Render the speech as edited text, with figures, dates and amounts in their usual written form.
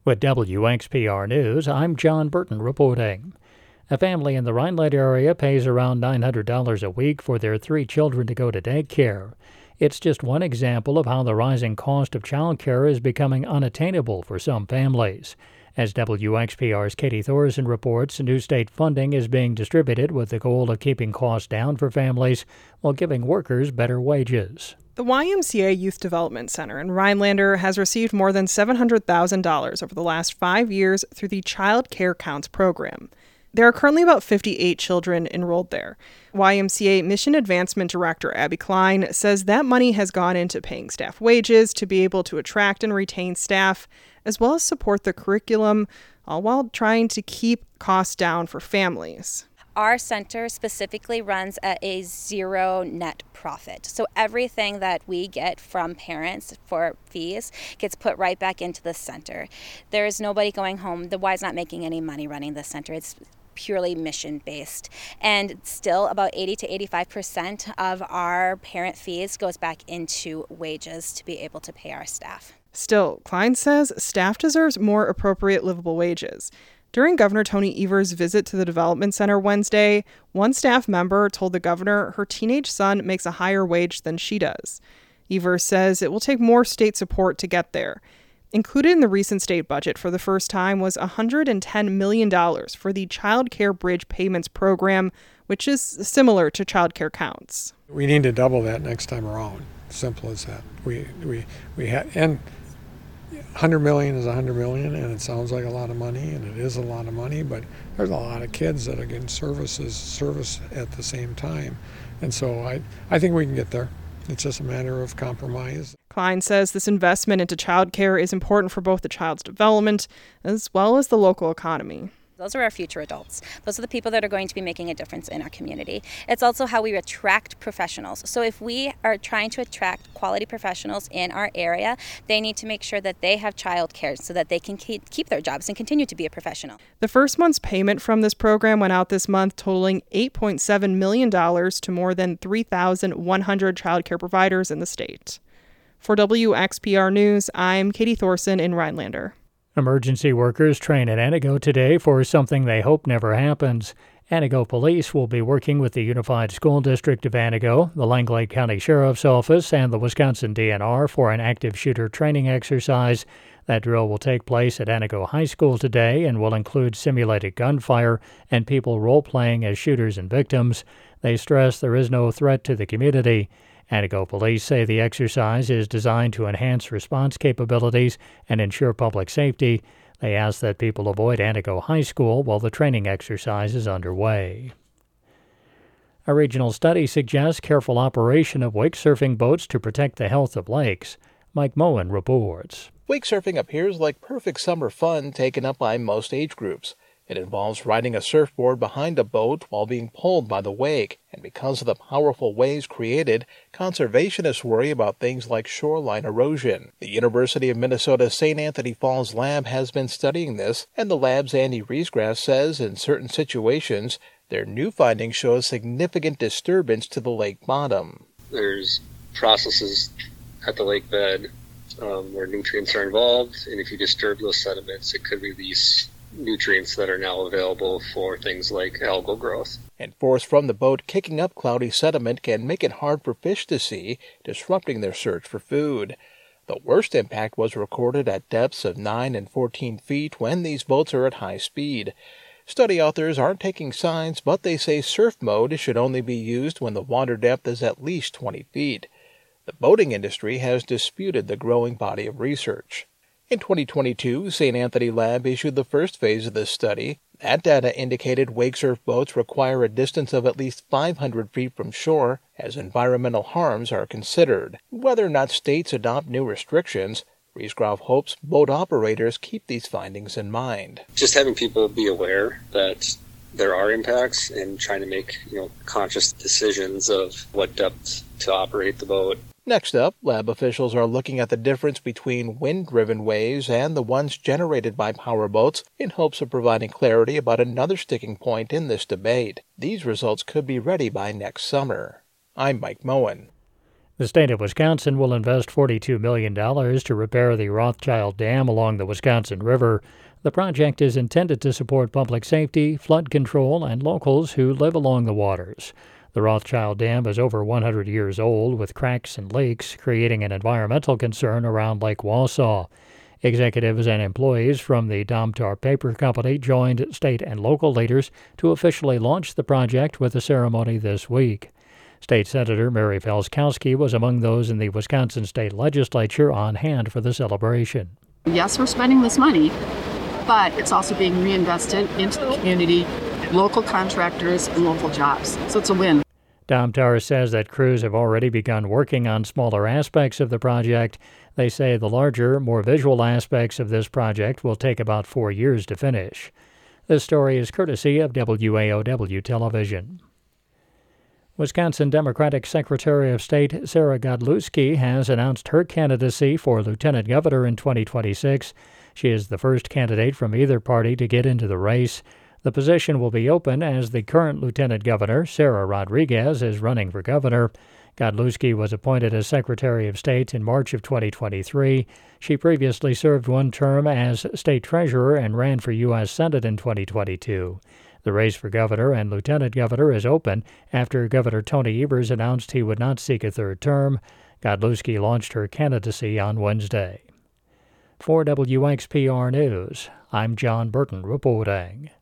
With WXPR News, I'm John Burton reporting. A family in the Rhineland area pays around $900 a week for their 3 children to go to daycare. It's just one example of how the rising cost of childcare is becoming unattainable for some families. As WXPR's Katie Thorson reports, new state funding is being distributed with the goal of keeping costs down for families while giving workers better wages. The YMCA Youth Development Center in Rhinelander has received more than $700,000 over the last 5 years through the Child Care Counts program. There are currently about 58 children enrolled there. YMCA Mission Advancement Director Abby Klein says that money has gone into paying staff wages to be able to attract and retain staff, as well as support the curriculum, all while trying to keep costs down for families. Our center specifically runs at a zero net profit. So everything that we get from parents for fees gets put right back into the center. There's nobody going home. The Y's not making any money running the center. It's purely mission-based. And still about 80 to 85% of our parent fees goes back into wages to be able to pay our staff. Still, Klein says staff deserves more appropriate livable wages. During Governor Tony Evers' visit to the Development Center Wednesday, one staff member told the governor her teenage son makes a higher wage than she does. Evers says it will take more state support to get there. Included in the recent state budget for the first time was $110 million for the Child Care Bridge Payments Program, which is similar to Child Care Counts. We need to double that next time around. Simple as that. We had, and $100 million is $100 million, and it sounds like a lot of money, and it is a lot of money, but there's a lot of kids that are getting service at the same time. And so I think we can get there. It's just a matter of compromise. Klein says this investment into child care is important for both the child's development as well as the local economy. Those are our future adults. Those are the people that are going to be making a difference in our community. It's also how we attract professionals. So if we are trying to attract quality professionals in our area, they need to make sure that they have child care so that they can keep their jobs and continue to be a professional. The first month's payment from this program went out this month, totaling $8.7 million to more than 3,100 child care providers in the state. For WXPR News, I'm Katie Thorson in Rhinelander. Emergency workers train at Antigo today for something they hope never happens. Antigo Police will be working with the Unified School District of Antigo, the Langlade County Sheriff's Office, and the Wisconsin DNR for an active shooter training exercise. That drill will take place at Antigo High School today and will include simulated gunfire and people role-playing as shooters and victims. They stress there is no threat to the community. Antigo Police say the exercise is designed to enhance response capabilities and ensure public safety. They ask that people avoid Antigo High School while the training exercise is underway. A regional study suggests careful operation of wake surfing boats to protect the health of lakes. Mike Moen reports. Wake surfing appears like perfect summer fun taken up by most age groups. It involves riding a surfboard behind a boat while being pulled by the wake, and because of the powerful waves created, conservationists worry about things like shoreline erosion. The University of Minnesota St. Anthony Falls lab has been studying this, and the lab's Andy Riesgrass says in certain situations, their new findings show a significant disturbance to the lake bottom. There's processes at the lake bed where nutrients are involved, and if you disturb those sediments, it could release nutrients that are now available for things like algal growth. And force from the boat kicking up cloudy sediment can make it hard for fish to see, disrupting their search for food. The worst impact was recorded at depths of 9 and 14 feet when these boats are at high speed. Study authors aren't taking signs, but they say surf mode should only be used when the water depth is at least 20 feet. The boating industry has disputed the growing body of research. In 2022, St. Anthony Lab issued the first phase of this study. That data indicated wake surf boats require a distance of at least 500 feet from shore as environmental harms are considered. Whether or not states adopt new restrictions, Riesgraff hopes boat operators keep these findings in mind. Just having people be aware that there are impacts and trying to make conscious decisions of what depth to operate the boat. Next up, lab officials are looking at the difference between wind-driven waves and the ones generated by powerboats in hopes of providing clarity about another sticking point in this debate. These results could be ready by next summer. I'm Mike Moen. The state of Wisconsin will invest $42 million to repair the Rothschild Dam along the Wisconsin River. The project is intended to support public safety, flood control, and locals who live along the waters. The Rothschild Dam is over 100 years old, with cracks and leaks, creating an environmental concern around Lake Wausau. Executives and employees from the Domtar Paper Company joined state and local leaders to officially launch the project with a ceremony this week. State Senator Mary Felskowski was among those in the Wisconsin State Legislature on hand for the celebration. Yes, we're spending this money, but it's also being reinvested into the community, local contractors, and local jobs. So it's a win. Domtar says that crews have already begun working on smaller aspects of the project. They say the larger, more visual aspects of this project will take about 4 years to finish. This story is courtesy of WAOW Television. Wisconsin Democratic Secretary of State Sarah Godlewski has announced her candidacy for lieutenant governor in 2026. She is the first candidate from either party to get into the race. The position will be open as the current lieutenant governor, Sarah Rodriguez, is running for governor. Godlewski was appointed as Secretary of State in March of 2023. She previously served one term as state treasurer and ran for U.S. Senate in 2022. The race for governor and lieutenant governor is open after Governor Tony Evers announced he would not seek a third term. Godlewski launched her candidacy on Wednesday. For WXPR News, I'm John Burton reporting.